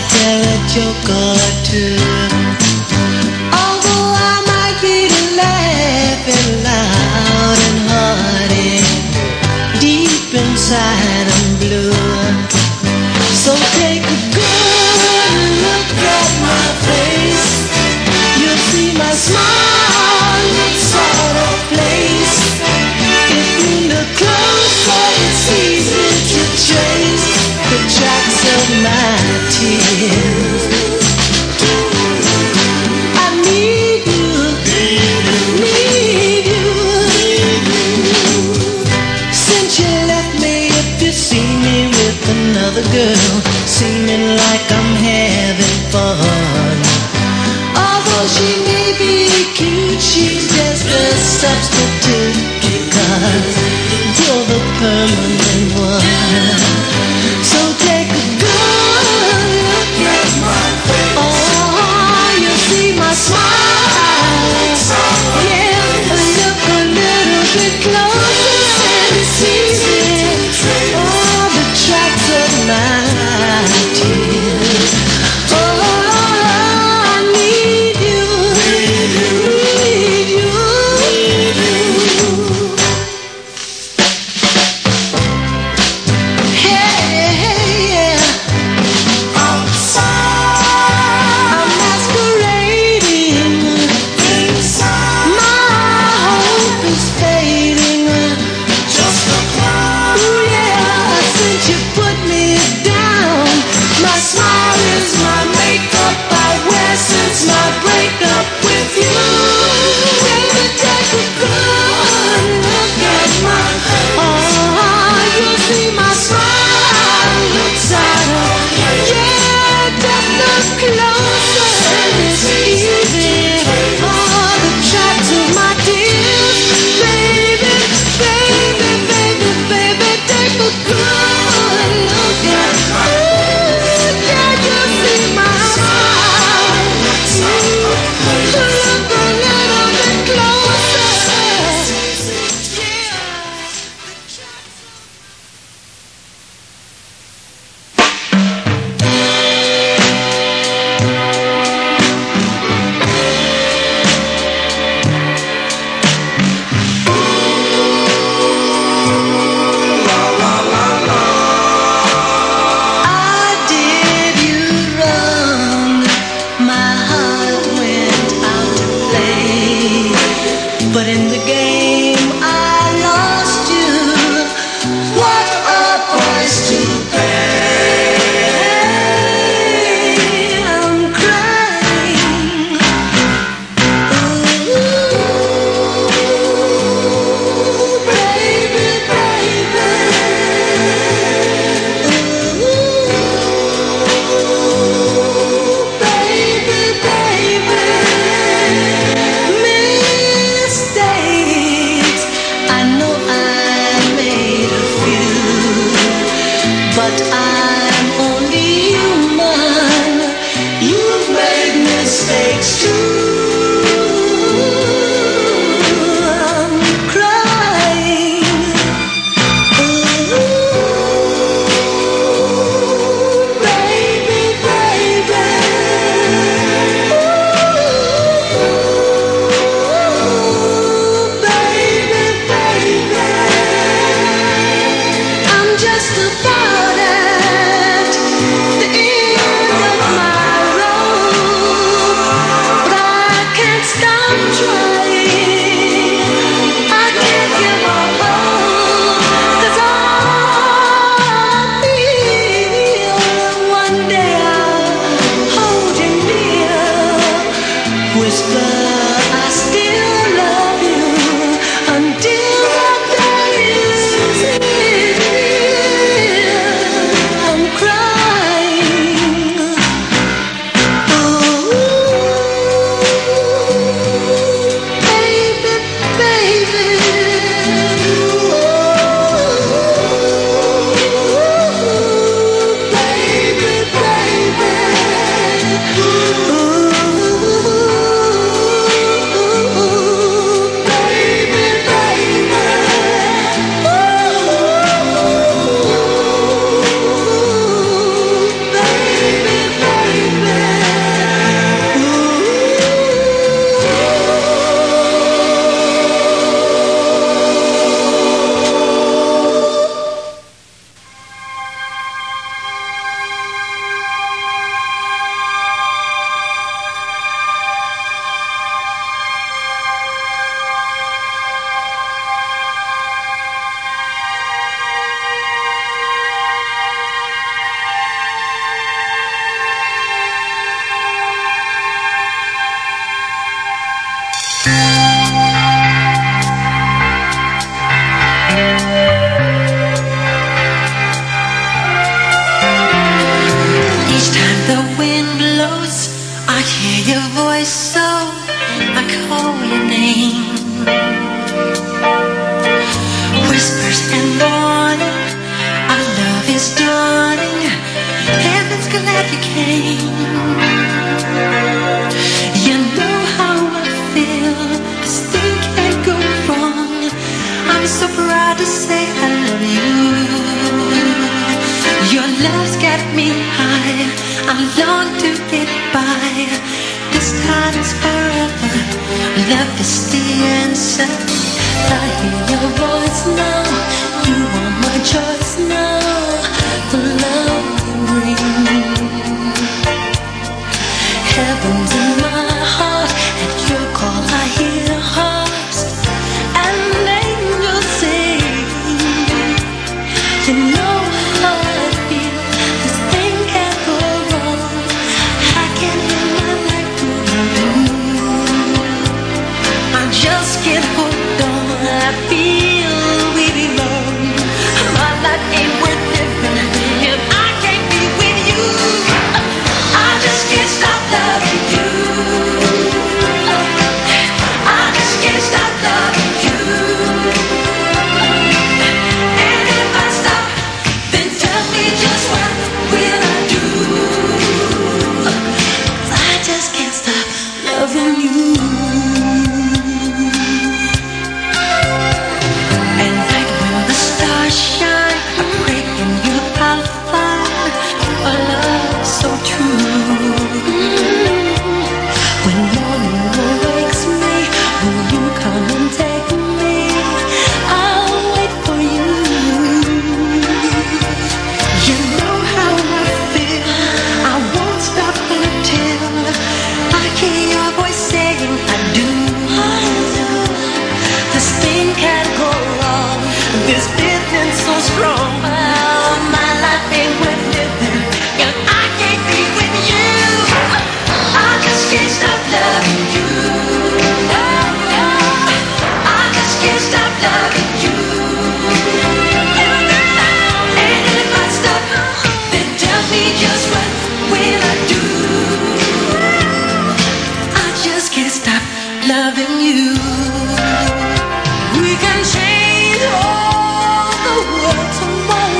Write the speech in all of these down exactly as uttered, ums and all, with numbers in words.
tell a joke or two. Although I might be laughing loud and hearty, deep inside I'm blue. So take a good look at my face. You'll see my smile looks out of place. If you look closer, it's easy to trace the tracks of my tears. I need you, need you. Since you left me, if you see me with another girl, seeming like I'm having fun. Although she may be cute, she's just a substitute, because you're the permanent one. So take a good look at my face. Oh, you'll see my smile. Yeah, look a little bit closer and it's easy. Oh, the tracks of my tears. Oh, I need you, need you. Hey, yeah. I'm masquerading inside. My hope is fading. Just a cloud. Ooh, yeah, since you put me down, my smile is my makeup I wear since my breakup with you. Baby, take a good look at my face. Oh, you'll see my smile looks out of. Yeah, just look closer and it's easy. Oh, the tracks of my tears. Baby, baby, baby, baby, take a good look at my face. Yeah, you'll see my smile. Look a little bit closer. Yeah. I did you wrong. My heart went out to play, but in the game I lost you. What a price to pay! I'm crying. Ooh, baby, baby. Ooh, baby, baby. Mistakes, I know I made a few, but I'm only human. You've made mistakes too. I'm crying. Ooh, baby, baby. Ooh, baby, baby. I'm just about at the end of my road, but I can't stop trying. I can't give up hope, 'cause I feel one day I'll hold you near, whisper I still love you until that day is here. you came. You know how I feel. This thing can't go wrong. I'm so proud to say I love you. Your love's got me high. I long to get by. This time is forever. Love is the answer. I hear your voice now. You are my choice now. The love you bring. Heaven's in my heart. At your call I hear harps and angels sing. You know how I feel. This thing can't go wrong. I can live my life without you. I just can't hold on. I feel we belong. My life ain't worth living if I can't be with you. I just can't stop loving you. I just can't stop loving you. And if I stop, then tell me just what will I do? I just can't stop loving you. And like when the stars shine, I pray in you I'll find a love so true. When morning awakes me, will you come and take me? I'll wait for you. You know how I feel. I won't stop until I hear your voice saying I do. This thing can't go wrong. This feeling so strong. Oh, my life ain't worth living if I can't be with you. I just can't stop loving you. I just can't stop loving you. And if I stop, then tell me just what will I do? I just can't stop loving you. We can change all the world tomorrow.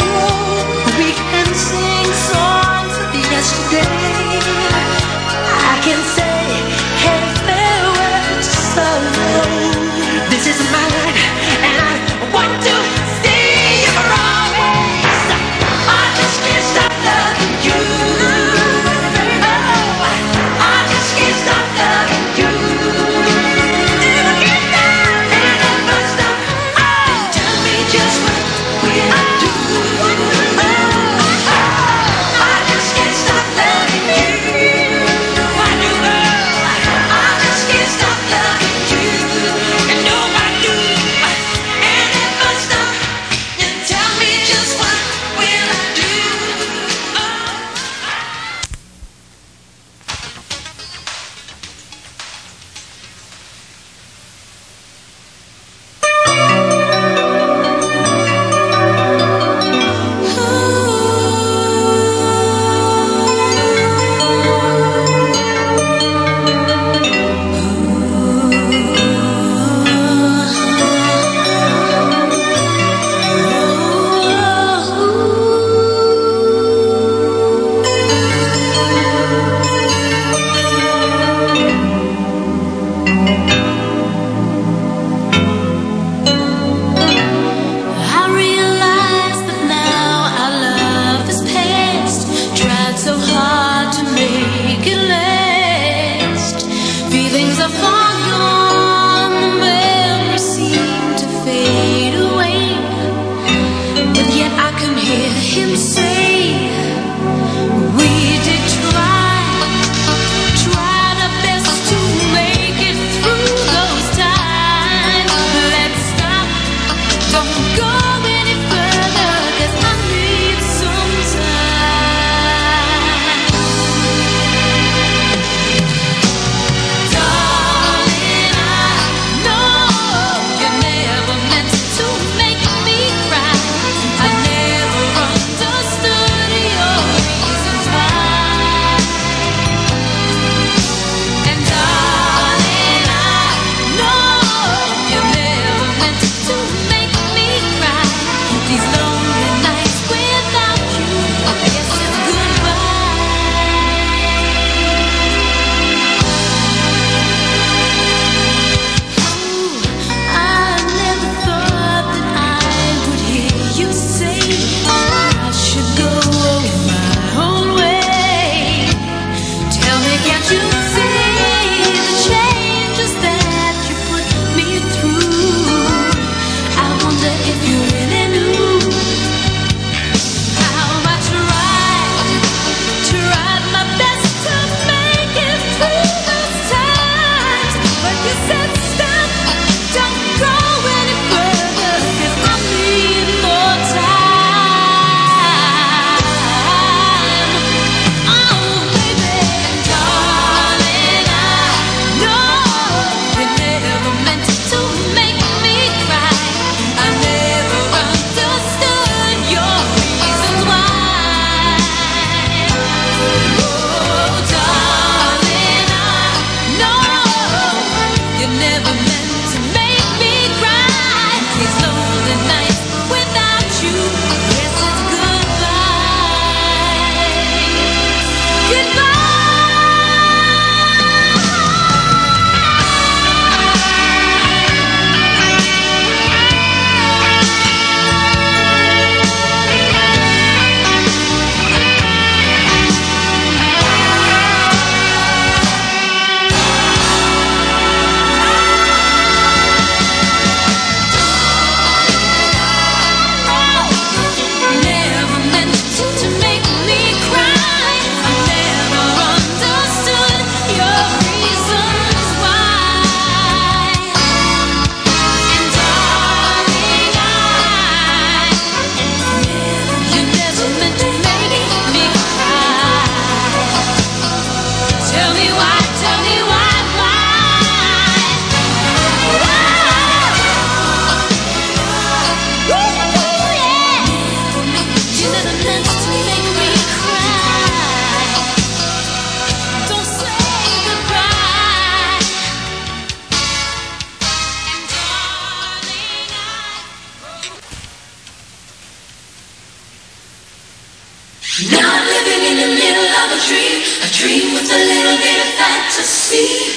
Now I'm living in the middle of a dream, a dream with a little bit of fantasy.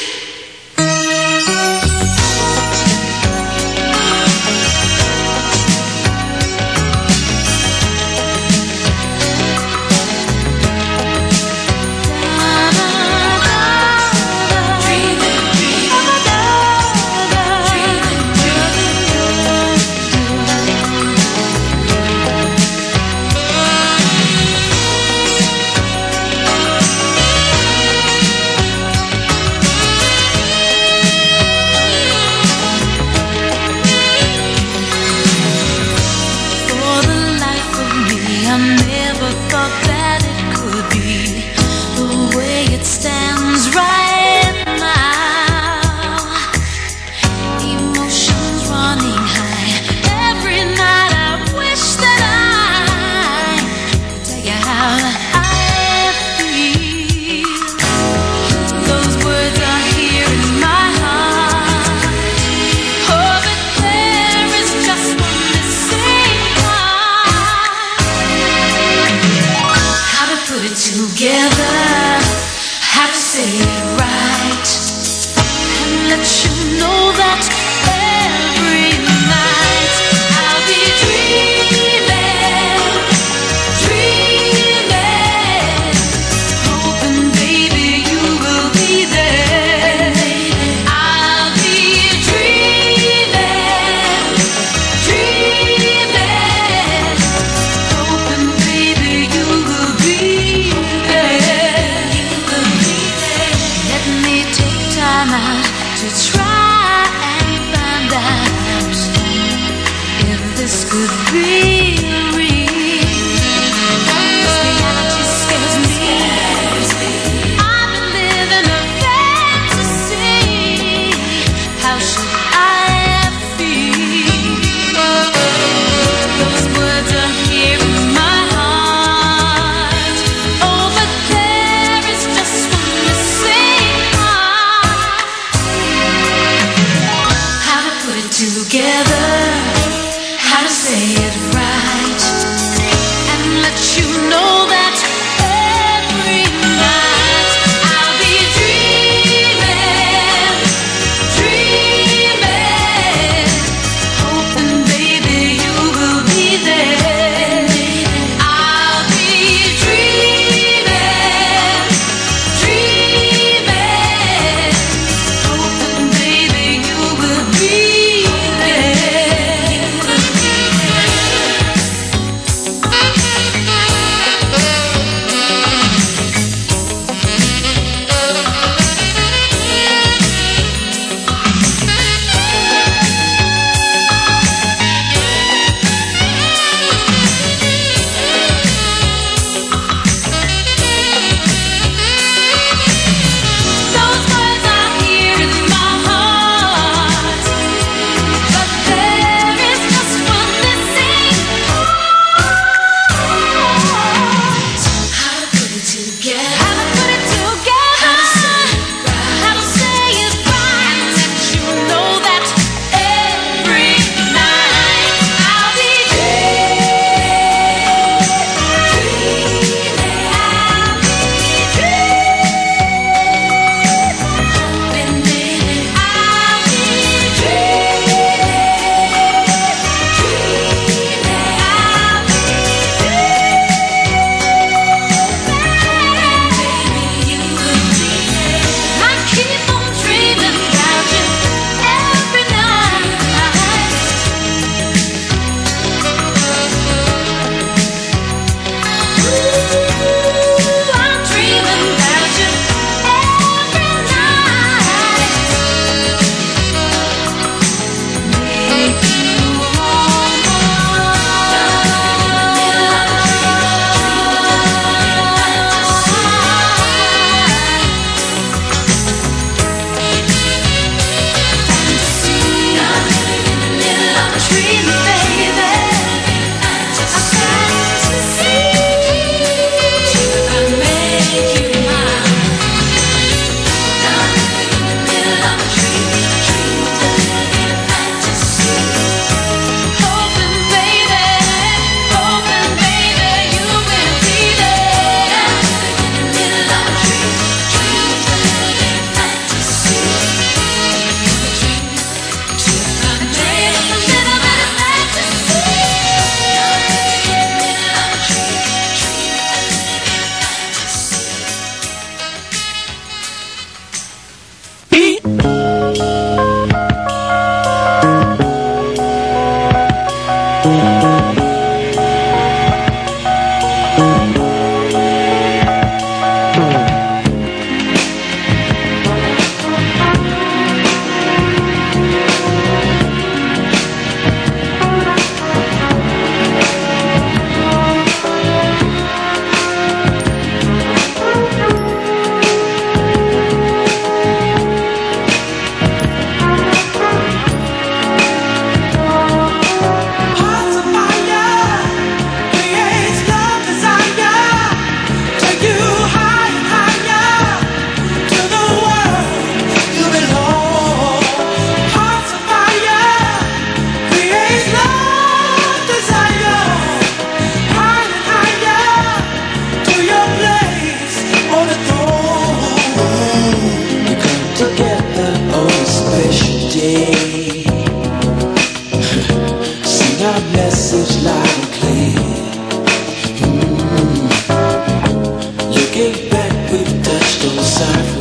Together, have to say it right.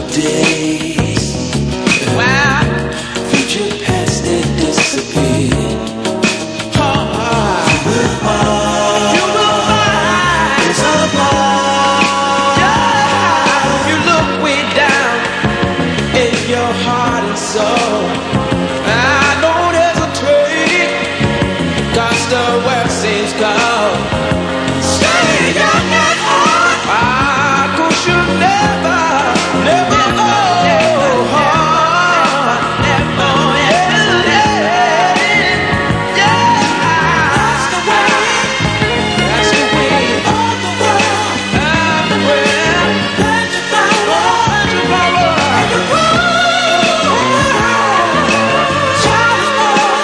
days. Wow. Future past they disappear. Oh, you will find, you will find it's a bar. Yeah. You look way down in your heart and soul. I don't hesitate, 'cause the world seems cold. Stay young and hard. Ah, 'cause you never, never old. Never, never, yeah. That's the way, that's the way of the world. Of the world. Plant your flower, plant your flower, and you grow. Child is born.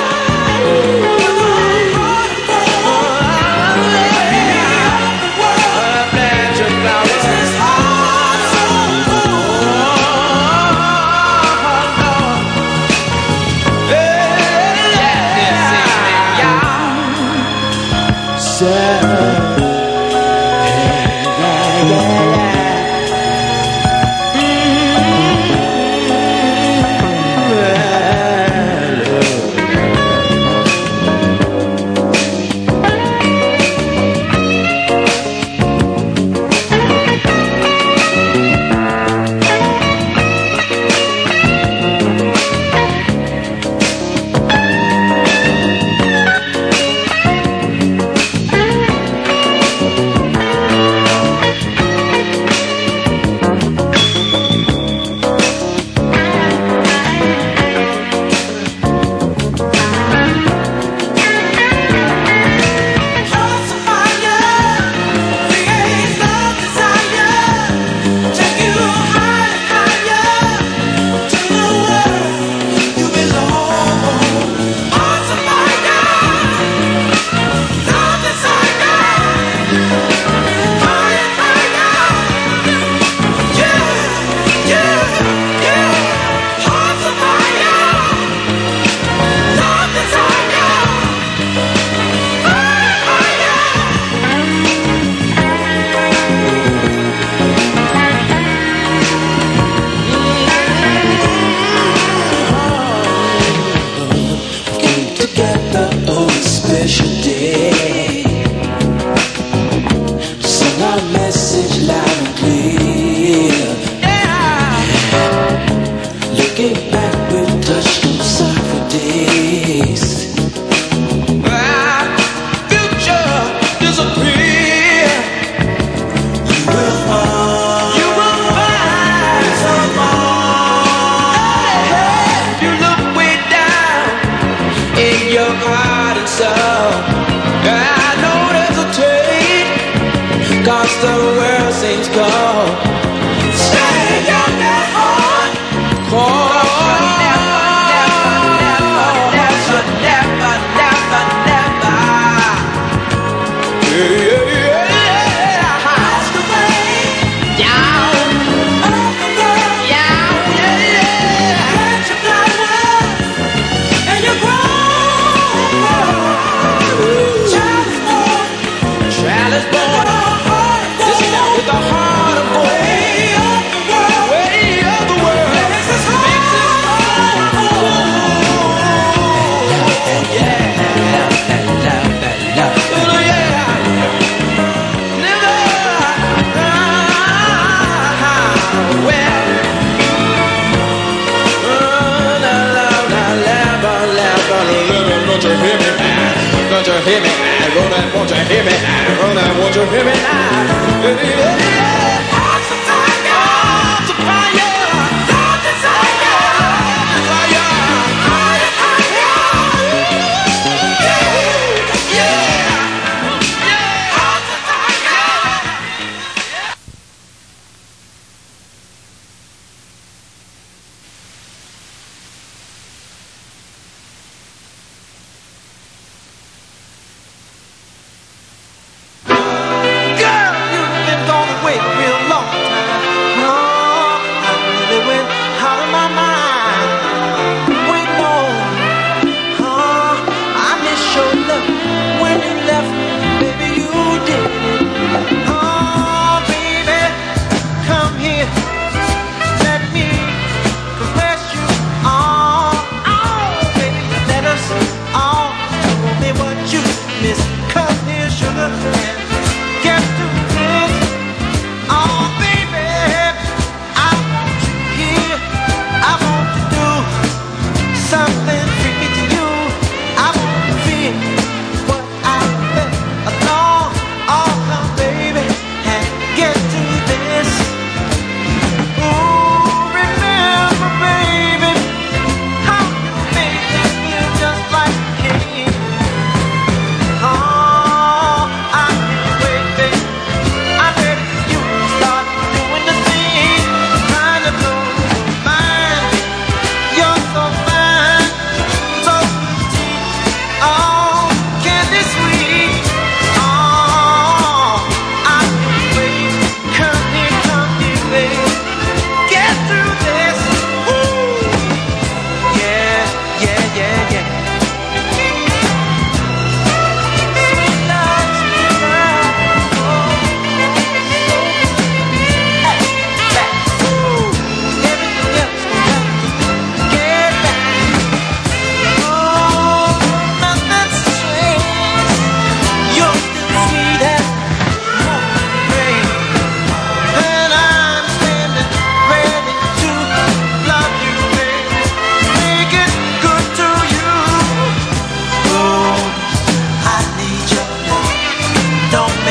Girl, you've been gone away.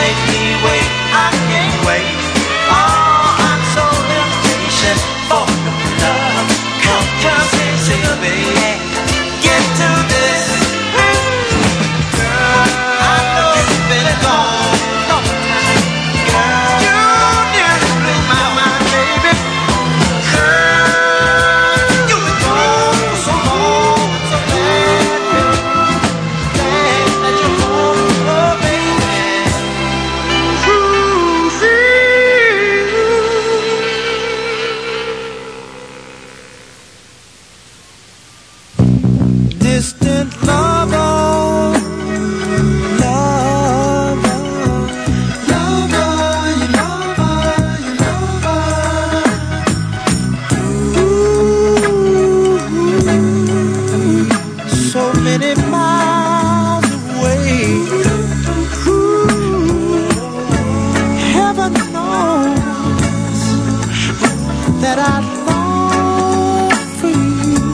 make me wait, I can't wait. Oh, I'm so impatient for your love. Come, come, sugar baby, get to this. Girl, I know it's been gone long time. Girl, you nearly blew my mind, baby. Girl, you were gone for so long, so glad, glad that you're home, oh baby. Distant lover, lover, lover, you lover, you lover. Ooh, so many miles away. Ooh, heaven knows that I long for you.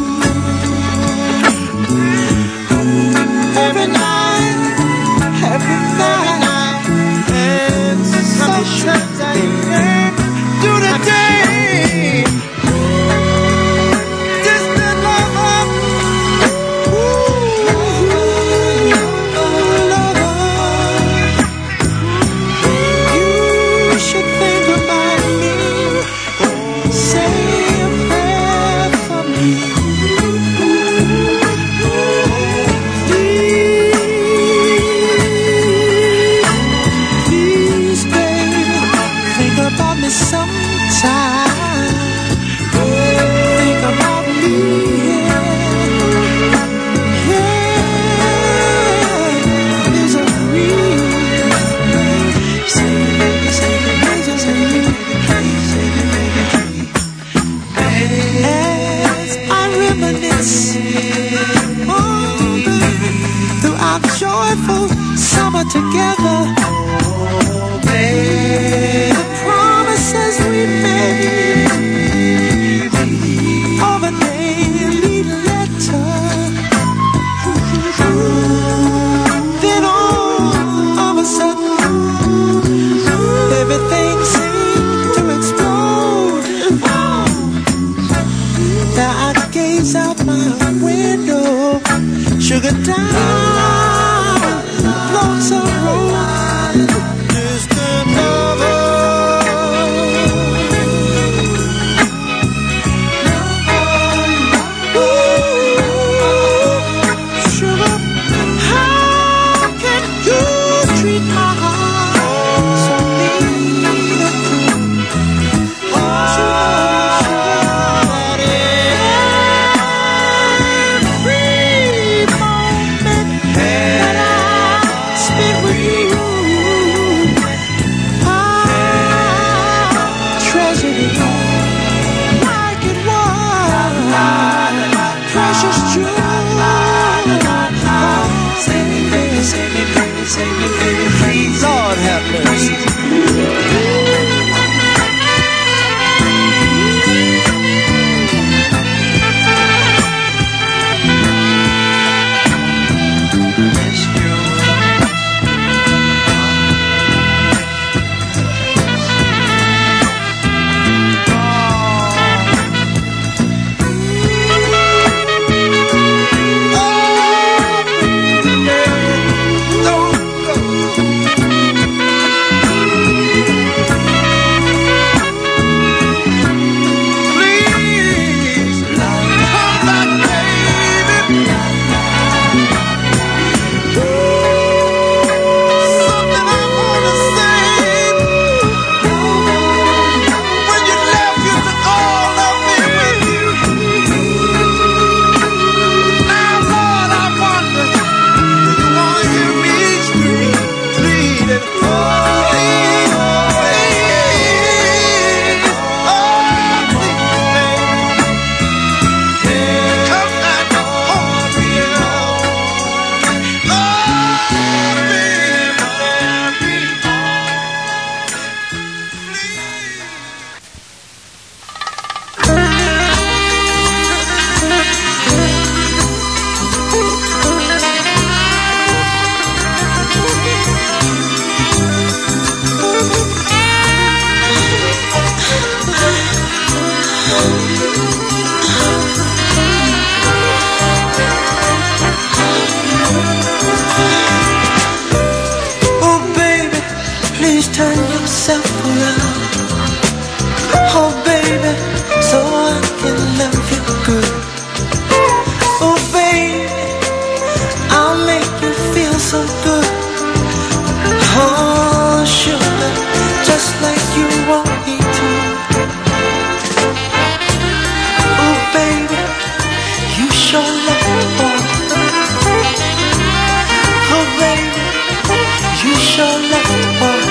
Every night, every night, and sometimes I can't do the day. Distant lover, ooh, lover, you should think about me. Say a prayer for me. Please, baby, think about me sometime. Think about me, yeah. There's a reason. Say me, baby, say me, baby, say me, please, say me, baby, please. As I reminisce on the through our joyful summer together, the promises we made of a daily letter. Then all of a sudden, everything seemed to explode. Now I gaze out my window, sugar down, lonesome road. Distant lover, ooh, sugar, how can you treat my heart so mean and cruel? Don't you know that every moment that I spend with you, I treasure it like it was precious jewel. Save me, baby, save me, baby, save me, baby, please. Lord have mercy. please turn yourself around. Oh baby, so I can love you good. Oh baby, I'll make you feel so good. Oh sugar, just like you want me to. Oh baby, you sure love me more. Oh baby, you sure love me more.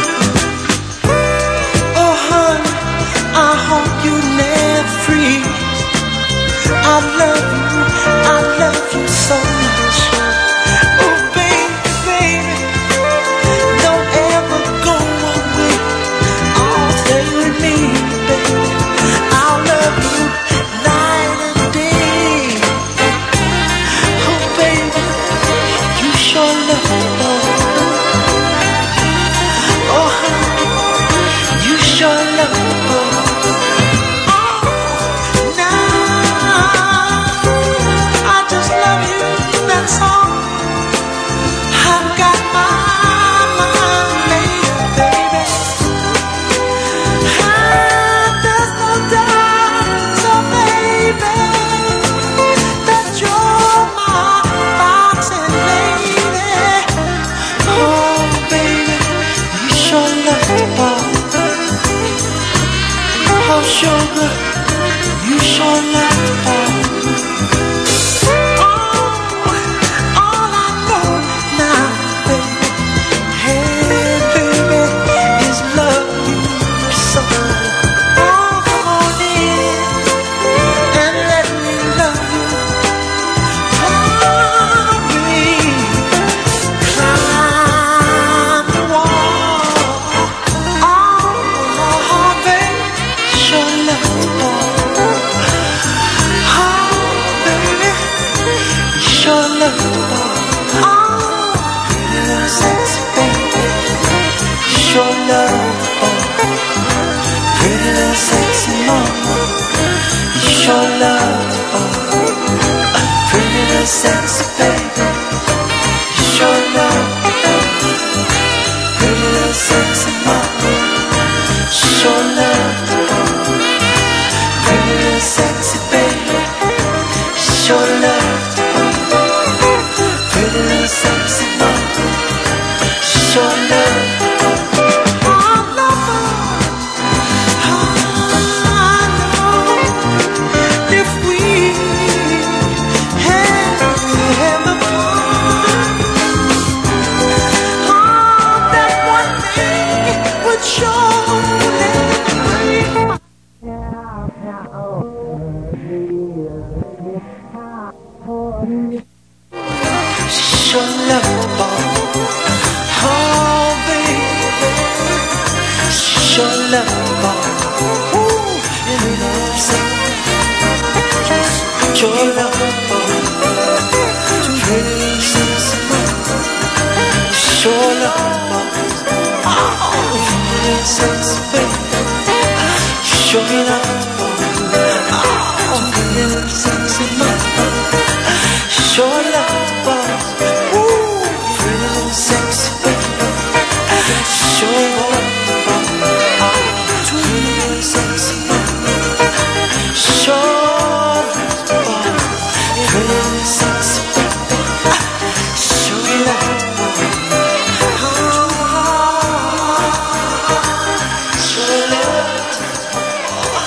Oh honey, I hope you never freeze. I love you, I love you so much. Oh baby, baby, don't ever go away. Oh, stay with me, baby. I'll love you night and day. Oh baby, you sure love me more. Oh honey, you sure love me more. Sugar, you sure love me more. Oh, all I know now, baby, hey baby, is love you so. Oh, come on in and let me love you. Climb me, climb the wall. Oh, baby, sure love me more. Oh, baby, sure love me more. Oh, pretty little sexy baby, sure love me more. Pretty little sexy mama, sure love me more. Pretty little sexy baby, sure love me more. Pretty little sexy mama, sure love me more. Pretty little sexy baby, sure love me more. Pretty little sexy mama, sure love me more. Oh, lover, I know if we had ever part, oh, that one thing would surely break my. Sure love me more. Oh baby, sure love me more. Ooh, you know sexy, sure love me more. Pretty sexy mama, sure love me more. Oh, pretty sexy baby, sure love me more. Oh, pretty sexy mama, sure love me more. Ooh, pretty little sexy baby, sure love me more. Oh, pretty little sexy mama, sure love me more. Pretty little sexy baby, sure love me more. Oh, sure love me more.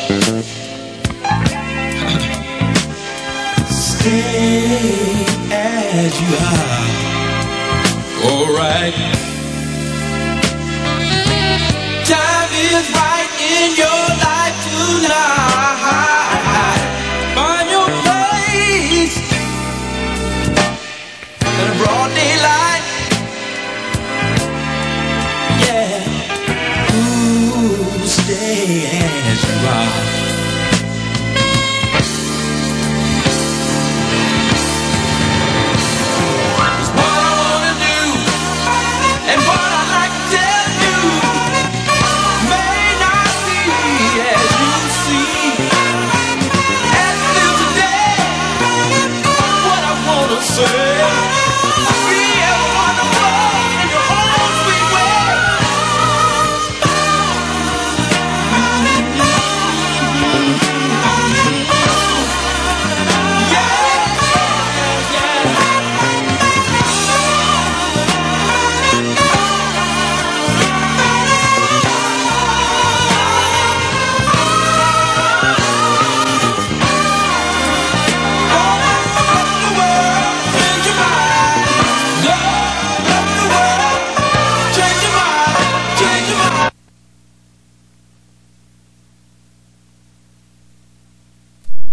Stay as you are. All right. Time is right in your life.